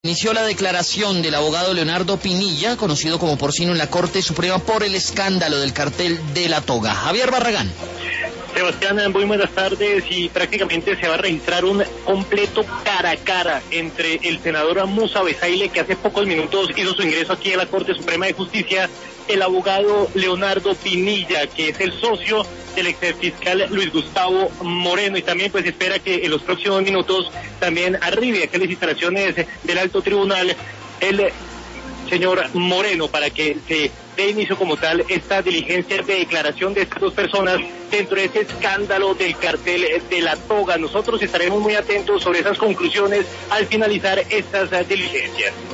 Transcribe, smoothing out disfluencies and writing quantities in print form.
Inició la declaración del abogado Leonardo Pinilla, conocido como Porcino, en la Corte Suprema por el escándalo del cartel de la toga. Javier Barragán. Sebastián, muy buenas tardes, y prácticamente se va a registrar un completo cara a cara entre el senador Musa Besaile, que hace pocos minutos hizo su ingreso aquí a la Corte Suprema de Justicia, el abogado Leonardo Pinilla, que es el socio del exfiscal Luis Gustavo Moreno, y también pues espera que en los próximos minutos también arribe aquí a las instalaciones del Alto Tribunal el señor Moreno, para que se dé inicio como tal esta diligencia de declaración de estas dos personas dentro de ese escándalo del cartel de la toga. Nosotros estaremos muy atentos sobre esas conclusiones al finalizar estas diligencias.